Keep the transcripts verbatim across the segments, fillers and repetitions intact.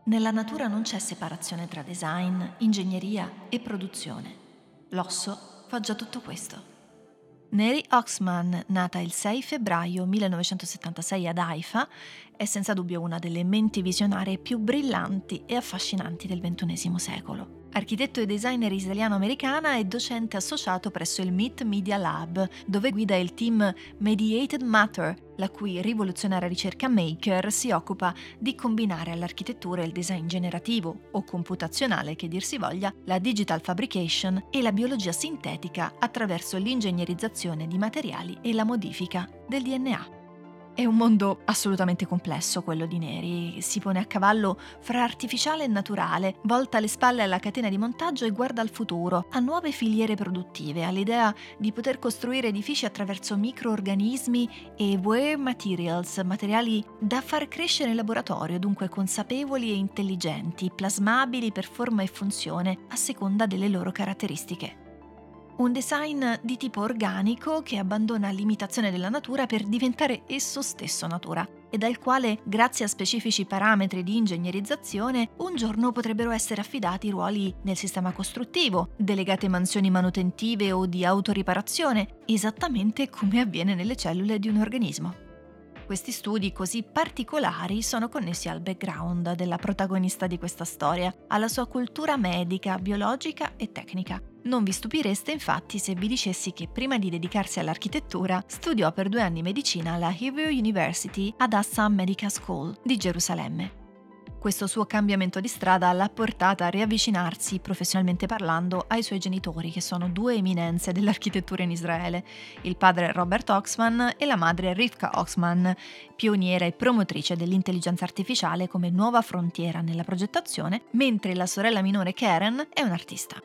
Nella natura non c'è separazione tra design, ingegneria e produzione. L'osso fa già tutto questo. Neri Oxman, nata il sei febbraio millenovecentosettantasei ad Haifa, è senza dubbio una delle menti visionarie più brillanti e affascinanti del ventunesimo secolo. Architetto e designer israeliano-americana, è docente associato presso il M I T Media Lab, dove guida il team Mediated Matter, la cui rivoluzionaria ricerca Maker si occupa di combinare all'architettura il design generativo o computazionale, che dir si voglia, la digital fabrication e la biologia sintetica attraverso l'ingegnerizzazione di materiali e la modifica del D N A. È un mondo assolutamente complesso quello di Neri, si pone a cavallo fra artificiale e naturale, volta le spalle alla catena di montaggio e guarda al futuro, a nuove filiere produttive, all'idea di poter costruire edifici attraverso microorganismi e wear materials, materiali da far crescere in laboratorio, dunque consapevoli e intelligenti, plasmabili per forma e funzione a seconda delle loro caratteristiche. Un design di tipo organico che abbandona l'imitazione della natura per diventare esso stesso natura e dal quale, grazie a specifici parametri di ingegnerizzazione, un giorno potrebbero essere affidati ruoli nel sistema costruttivo, delegate mansioni manutentive o di autoriparazione, esattamente come avviene nelle cellule di un organismo. Questi studi così particolari sono connessi al background della protagonista di questa storia, alla sua cultura medica, biologica e tecnica. Non vi stupireste infatti se vi dicessi che prima di dedicarsi all'architettura studiò per due anni medicina alla Hebrew University ad Assam Medical School di Gerusalemme. Questo suo cambiamento di strada l'ha portata a riavvicinarsi, professionalmente parlando, ai suoi genitori, che sono due eminenze dell'architettura in Israele, il padre Robert Oxman e la madre Rivka Oxman, pioniera e promotrice dell'intelligenza artificiale come nuova frontiera nella progettazione, mentre la sorella minore Karen è un'artista.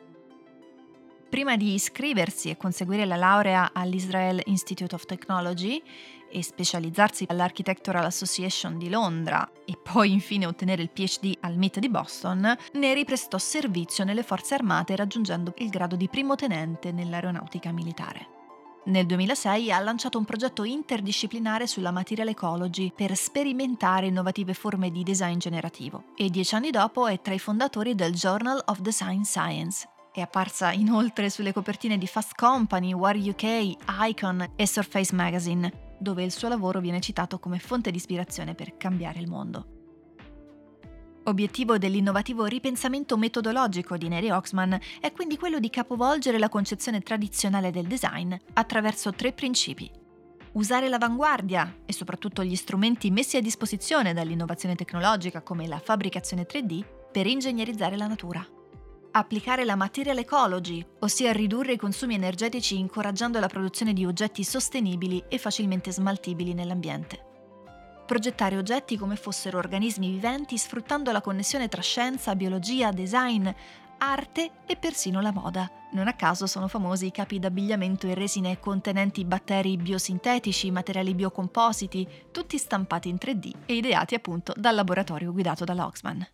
Prima di iscriversi e conseguire la laurea all'Israel Institute of Technology e specializzarsi all'Architectural Association di Londra e poi infine ottenere il P H D al M I T di Boston, Neri prestò servizio nelle forze armate raggiungendo il grado di primo tenente nell'aeronautica militare. Nel duemilasei ha lanciato un progetto interdisciplinare sulla material ecology per sperimentare innovative forme di design generativo e dieci anni dopo è tra i fondatori del Journal of Design Science. È apparsa inoltre sulle copertine di Fast Company, War U K, Icon e Surface Magazine, dove il suo lavoro viene citato come fonte di ispirazione per cambiare il mondo. Obiettivo dell'innovativo ripensamento metodologico di Neri Oxman è quindi quello di capovolgere la concezione tradizionale del design attraverso tre principi. Usare l'avanguardia e soprattutto gli strumenti messi a disposizione dall'innovazione tecnologica come la fabbricazione tre D per ingegnerizzare la natura. Applicare la material ecology, ossia ridurre i consumi energetici incoraggiando la produzione di oggetti sostenibili e facilmente smaltibili nell'ambiente. Progettare oggetti come fossero organismi viventi sfruttando la connessione tra scienza, biologia, design, arte e persino la moda. Non a caso sono famosi i capi d'abbigliamento in resine contenenti batteri biosintetici, materiali biocompositi, tutti stampati in tre D e ideati appunto dal laboratorio guidato da Oxman.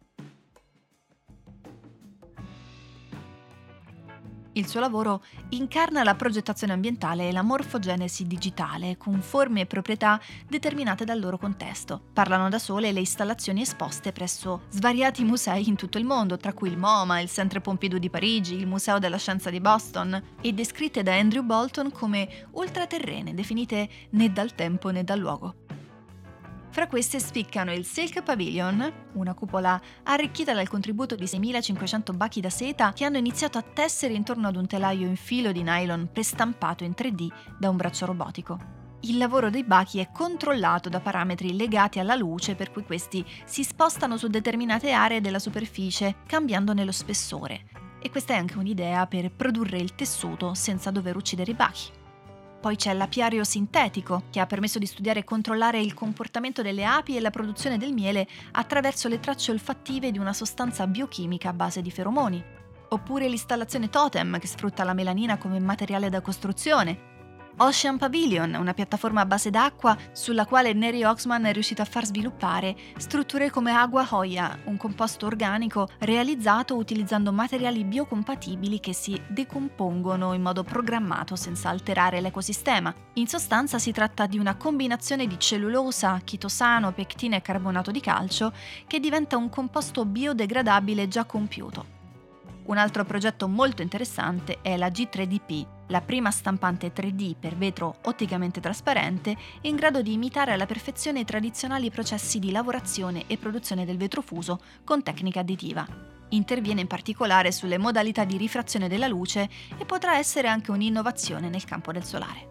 Il suo lavoro incarna la progettazione ambientale e la morfogenesi digitale, con forme e proprietà determinate dal loro contesto. Parlano da sole le installazioni esposte presso svariati musei in tutto il mondo, tra cui il MoMA, il Centre Pompidou di Parigi, il Museo della Scienza di Boston, e descritte da Andrew Bolton come ultraterrene, definite né dal tempo né dal luogo. Fra queste spiccano il Silk Pavilion, una cupola arricchita dal contributo di seimilacinquecento bachi da seta che hanno iniziato a tessere intorno ad un telaio in filo di nylon prestampato in tre D da un braccio robotico. Il lavoro dei bachi è controllato da parametri legati alla luce, per cui questi si spostano su determinate aree della superficie, cambiandone lo spessore. E questa è anche un'idea per produrre il tessuto senza dover uccidere i bachi. Poi c'è l'apiario sintetico, che ha permesso di studiare e controllare il comportamento delle api e la produzione del miele attraverso le tracce olfattive di una sostanza biochimica a base di feromoni. Oppure l'installazione Totem, che sfrutta la melanina come materiale da costruzione. Ocean Pavilion, una piattaforma a base d'acqua sulla quale Neri Oxman è riuscito a far sviluppare strutture come Agua Hoya, un composto organico realizzato utilizzando materiali biocompatibili che si decompongono in modo programmato senza alterare l'ecosistema. In sostanza si tratta di una combinazione di cellulosa, chitosano, pectina e carbonato di calcio che diventa un composto biodegradabile già compiuto. Un altro progetto molto interessante è la G tre D P, la prima stampante tre D per vetro otticamente trasparente in grado di imitare alla perfezione i tradizionali processi di lavorazione e produzione del vetro fuso con tecnica additiva. Interviene in particolare sulle modalità di rifrazione della luce e potrà essere anche un'innovazione nel campo del solare.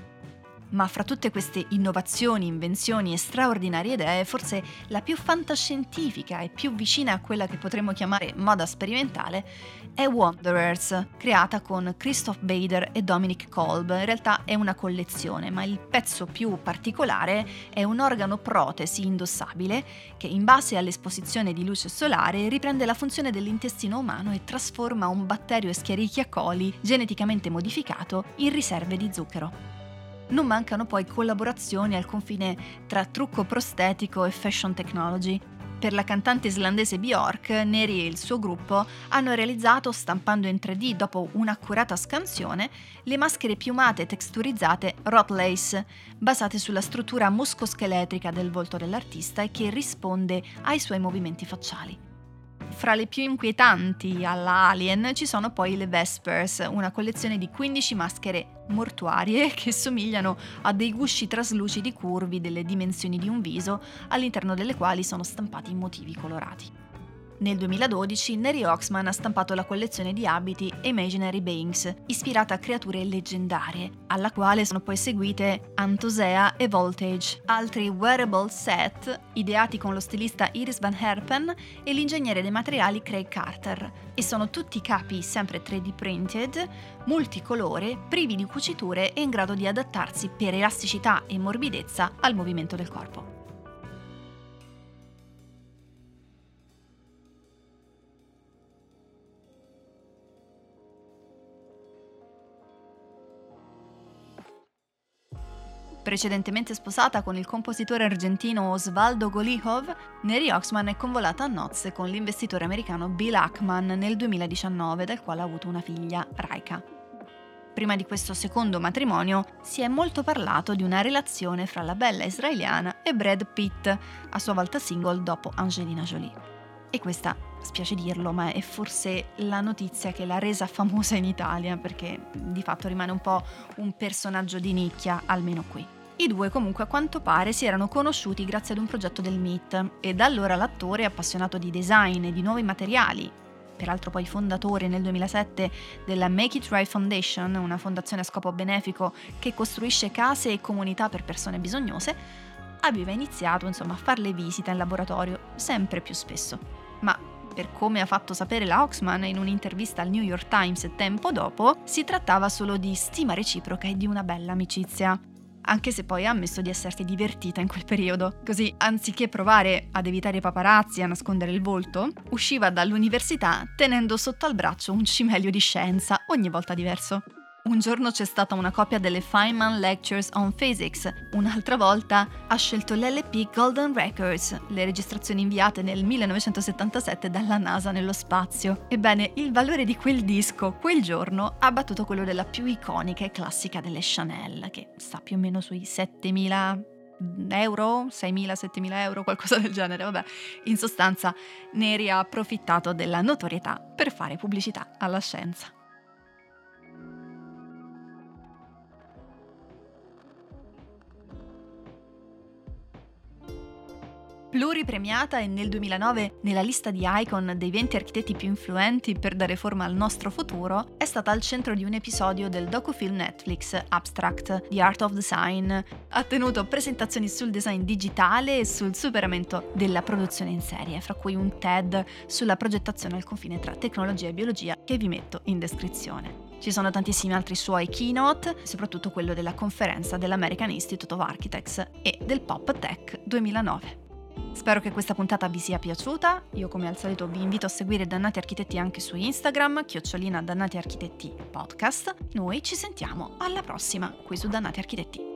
Ma fra tutte queste innovazioni, invenzioni e straordinarie idee, forse la più fantascientifica e più vicina a quella che potremmo chiamare moda sperimentale è Wanderers, creata con Christoph Bader e Dominic Kolb. In realtà è una collezione, ma il pezzo più particolare è un organo protesi indossabile che, in base all'esposizione di luce solare, riprende la funzione dell'intestino umano e trasforma un batterio Escherichia coli geneticamente modificato in riserve di zucchero. Non mancano poi collaborazioni al confine tra trucco prostetico e fashion technology. Per la cantante islandese Björk, Neri e il suo gruppo hanno realizzato, stampando in tre D dopo un'accurata scansione, le maschere piumate e texturizzate Rot Lace, basate sulla struttura muscoscheletrica del volto dell'artista e che risponde ai suoi movimenti facciali. Fra le più inquietanti alla Alien ci sono poi le Vespers, una collezione di quindici maschere mortuarie che somigliano a dei gusci traslucidi curvi delle dimensioni di un viso, all'interno delle quali sono stampati motivi colorati. Nel duemiladodici Neri Oxman ha stampato la collezione di abiti Imaginary Beings, ispirata a creature leggendarie, alla quale sono poi seguite Anthosea e Voltage, altri wearable set ideati con lo stilista Iris Van Herpen e l'ingegnere dei materiali Craig Carter, e sono tutti capi sempre tre D printed, multicolore, privi di cuciture e in grado di adattarsi per elasticità e morbidezza al movimento del corpo. Precedentemente sposata con il compositore argentino Osvaldo Golihov, Neri Oxman è convolata a nozze con l'investitore americano Bill Ackman nel duemiladiciannove, dal quale ha avuto una figlia, Raika. Prima di questo secondo matrimonio si è molto parlato di una relazione fra la bella israeliana e Brad Pitt, a sua volta single dopo Angelina Jolie. E questa, spiace dirlo, ma è forse la notizia che l'ha resa famosa in Italia, perché di fatto rimane un po' un personaggio di nicchia, almeno qui. I due comunque a quanto pare si erano conosciuti grazie ad un progetto del M I T e da allora l'attore, appassionato di design e di nuovi materiali, peraltro poi fondatore nel duemilasette della Make It Right Foundation, una fondazione a scopo benefico che costruisce case e comunità per persone bisognose, aveva iniziato insomma a fare visite in laboratorio sempre più spesso. Ma per come ha fatto sapere la Oxman in un'intervista al New York Times tempo dopo, si trattava solo di stima reciproca e di una bella amicizia. Anche se poi ha ammesso di essersi divertita in quel periodo. Così, anziché provare ad evitare i paparazzi e a nascondere il volto, usciva dall'università tenendo sotto al braccio un cimelio di scienza, ogni volta diverso. Un giorno c'è stata una copia delle Feynman Lectures on Physics, un'altra volta ha scelto l'L P Golden Records, le registrazioni inviate nel millenovecentosettantasette dalla NASA nello spazio. Ebbene, il valore di quel disco, quel giorno, ha battuto quello della più iconica e classica delle Chanel, che sta più o meno sui settemila euro, seimila settemila euro, qualcosa del genere. Vabbè, in sostanza, Neri ha approfittato della notorietà per fare pubblicità alla scienza. Pluripremiata e nel duemilanove nella lista di Icon dei venti architetti più influenti per dare forma al nostro futuro, è stata al centro di un episodio del docufilm Netflix Abstract, The Art of Design. Ha tenuto presentazioni sul design digitale e sul superamento della produzione in serie, fra cui un TED sulla progettazione al confine tra tecnologia e biologia che vi metto in descrizione. Ci sono tantissimi altri suoi keynote, soprattutto quello della conferenza dell'American Institute of Architects e del Pop Tech duemilanove. Spero che questa puntata vi sia piaciuta. Io come al solito vi invito a seguire Dannati Architetti anche su Instagram, chiocciolina Dannati Architetti Podcast. Noi ci sentiamo alla prossima qui su Dannati Architetti.